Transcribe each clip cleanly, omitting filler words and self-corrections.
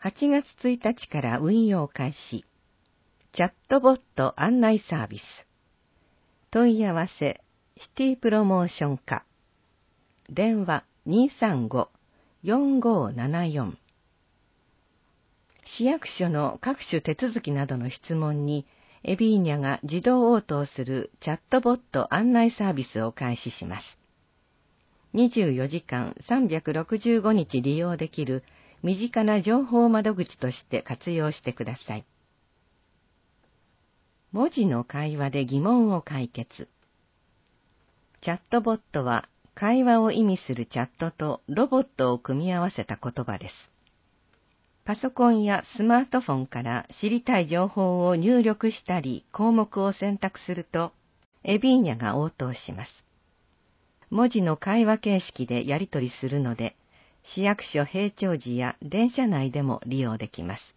8月1日から運用開始。チャットボット案内サービス。問い合わせ、シティプロモーション課。電話235-4574。市役所の各種手続きなどの質問に、エビーニャが自動応答するチャットボット案内サービスを開始します。24時間365日利用できる身近な情報窓口として活用してください。文字の会話で疑問を解決。チャットボットは会話を意味するチャットとロボットを組み合わせた言葉です。パソコンやスマートフォンから知りたい情報を入力したり項目を選択すると、エビーニャが応答します。文字の会話形式でやり取りするので、市役所閉庁時や電車内でも利用できます。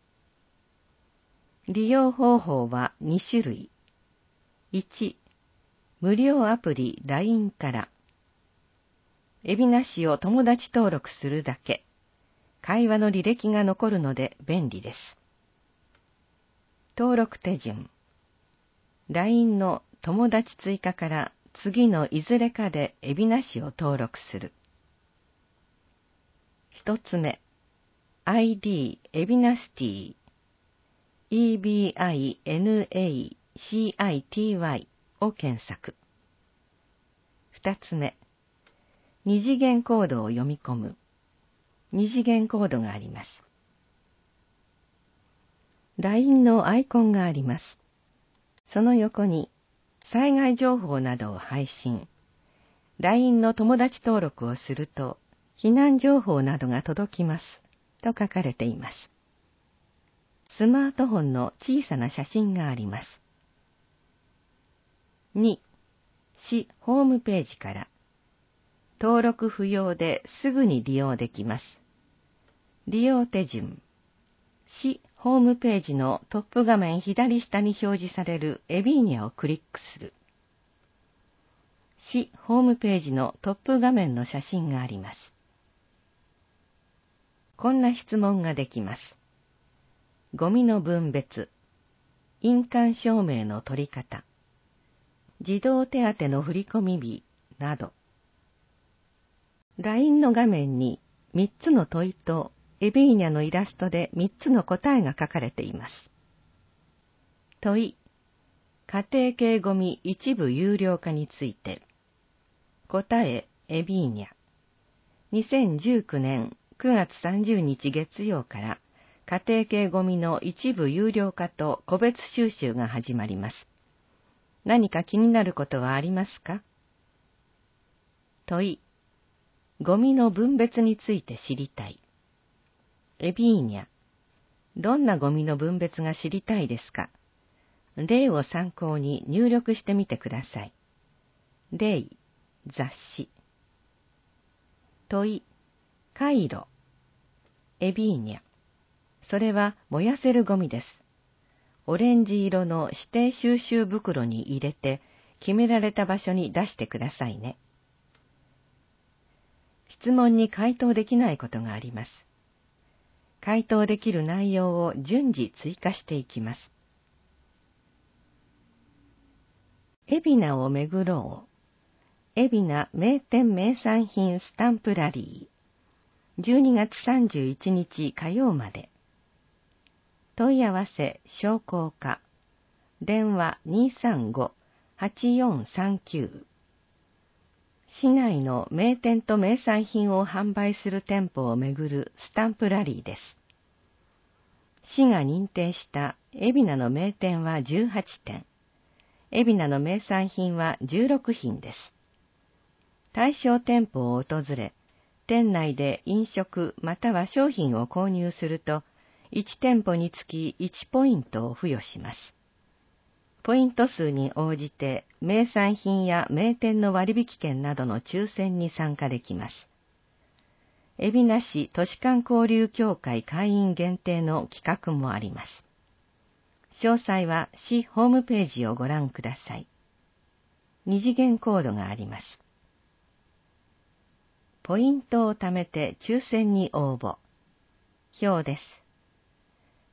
利用方法は2種類。1、無料アプリ LINE から。海老名市を友達登録するだけ。会話の履歴が残るので便利です。登録手順。LINE の友達追加から次のいずれかで海老名市を登録する。一つ目、ID 海老名シティ EBINACITY を検索。二つ目、二次元コードを読み込む。二次元コードがあります。LINE のアイコンがあります。その横に、災害情報などを配信。LINE の友達登録をすると、避難情報などが届きます。と書かれています。スマートフォンの小さな写真があります。2、市ホームページから。登録不要ですぐに利用できます。利用手順。市ホームページのトップ画面左下に表示されるエビーニャをクリックする。市ホームページのトップ画面の写真があります。こんな質問ができます。ゴミの分別、印鑑証明の取り方、児童手当の振込日など。LINE の画面に3つの問いとエビーニャのイラストで3つの答えが書かれています。問い、家庭系ゴミ一部有料化について。答え、エビーニャ。2019年9月30日月曜から家庭系ゴミの一部有料化と個別収集が始まります。何か気になることはありますか？問い、ゴミの分別について知りたい。エビーニャ、どんなゴミの分別が知りたいですか？例を参考に入力してみてください。例、雑誌。問い、回路。エビーニャ、それは燃やせるゴミです。オレンジ色の指定収集袋に入れて、決められた場所に出してくださいね。質問に回答できないことがあります。回答できる内容を順次追加していきます。海老名を巡ろう。海老名名店名産品スタンプラリー。12月31日火曜まで。問い合わせ商工課。電話235-8439。市内の名店と名産品を販売する店舗を巡るスタンプラリーです。市が認定した海老名の名店は18店。海老名の名産品は16品です。対象店舗を訪れ、店内で飲食または商品を購入すると、1店舗につき1ポイントを付与します。ポイント数に応じて名産品や名店の割引券などの抽選に参加できます。海老名市都市間交流協会会員限定の企画もあります。詳細は市ホームページをご覧ください。二次元コードがあります。ポイントを貯めて抽選に応募。表です。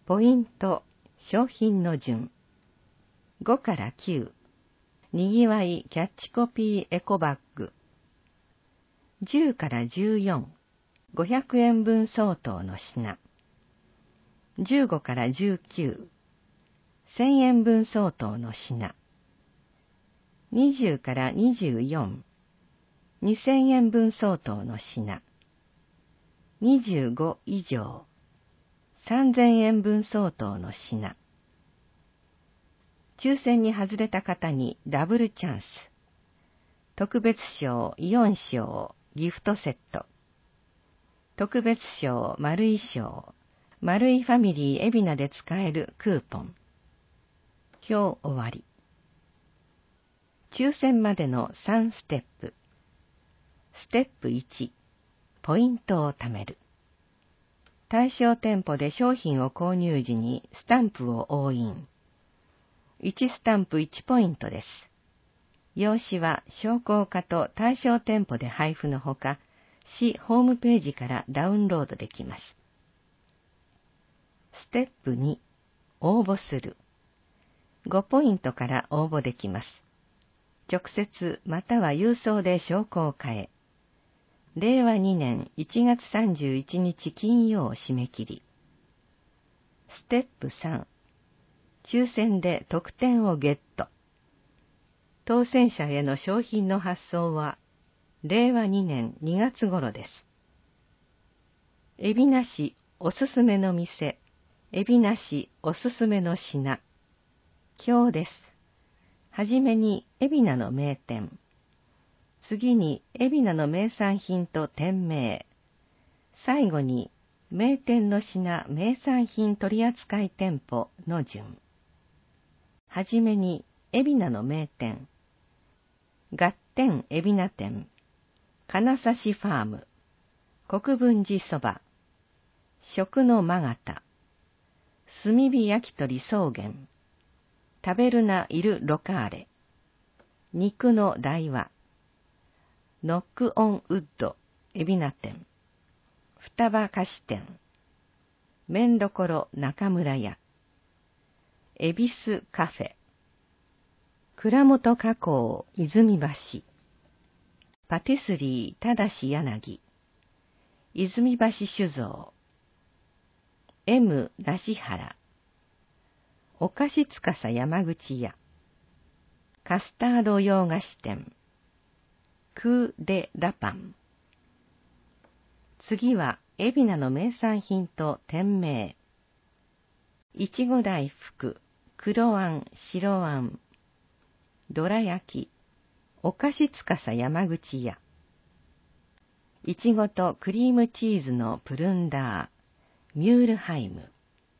ポイント、商品の順。5から9、にぎわいキャッチコピーエコバッグ。10から14、500円分相当の品。15から19、1000円分相当の品。20から24、2000円分相当の品。25以上、3000円分相当の品。抽選に外れた方にダブルチャンス。特別賞4賞ギフトセット。特別賞丸い賞、丸いファミリー海老名で使えるクーポン。今日終わり。抽選までの3ステップ。ステップ1、ポイントを貯める。対象店舗で商品を購入時にスタンプを押印。1スタンプ1ポイントです。用紙は商工課と対象店舗で配布のほか、市ホームページからダウンロードできます。ステップ2、応募する。5ポイントから応募できます。直接または郵送で商工課へ。令和2年1月31日金曜締め切り。ステップ3、抽選で特典をゲット。当選者への商品の発送は、令和2年2月頃です。海老名市おすすめの店、海老名市おすすめの品。今日です。はじめに海老名の名店。次に海老名の名産品と店名。最後に名店の品名産品取扱店舗の順。はじめに海老名の名店。ガッテン海老名店。金指ファーム。国分寺そば。食のまがた。炭火焼き鳥草原。食べるなイルロカーレ。肉の大和。ノックオンウッド海老名店。双葉菓子店。麺どころ中村屋。恵比寿カフェ。蔵元加工泉橋。パティスリーただし柳。泉橋酒造。M 梨原。お菓子司山口屋。カスタード洋菓子店。クーデラパン。次は海老名の名産品と店名。いちご大福、黒あん、白あん。どら焼き、お菓子司山口屋。いちごとクリームチーズのプルンダー、ミュールハイム。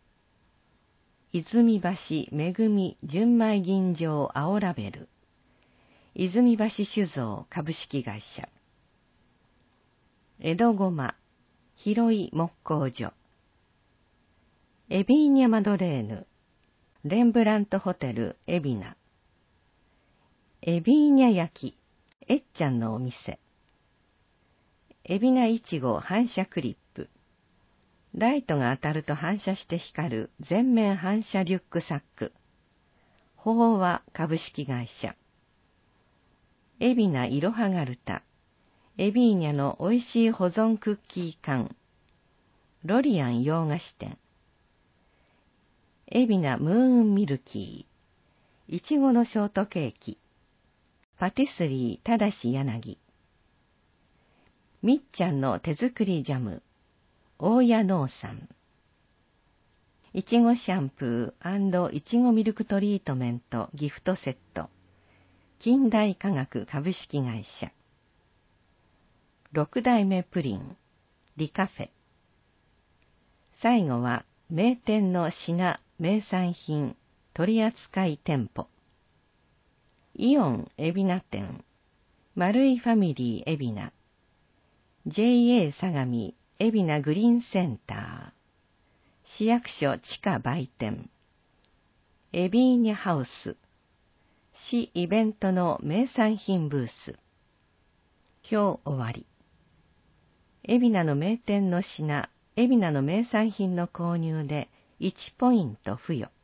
泉橋めぐみ純米吟醸青ラベル。泉橋酒造株式会社。江戸ごま、広い木工所。エビーニャマドレーヌ、レンブラントホテル海老名。エビーニャ焼き、えっちゃんのお店。海老名いちご反射クリップ。ライトが当たると反射して光る全面反射リュックサック。飽和株式会社。海老名いろはがるた。エビーニャのおいしい保存クッキー缶。ロリアン洋菓子店。海老名ムーンミルキー。いちごのショートケーキ。パティスリーただし柳。みっちゃんの手作りジャム。大谷農産。いちごシャンプー&いちごミルクトリートメントギフトセット。近代化学株式会社。六代目プリン。リカフェ。最後は名店の品名産品取扱店舗。イオン海老名店。丸いファミリー海老名。JA 相模海老名グリーンセンター。市役所地下売店。エビーニャハウス。市イベントの名産品ブース。今日終わり。海老名の名店の品、海老名の名産品の購入で 1ポイント付与。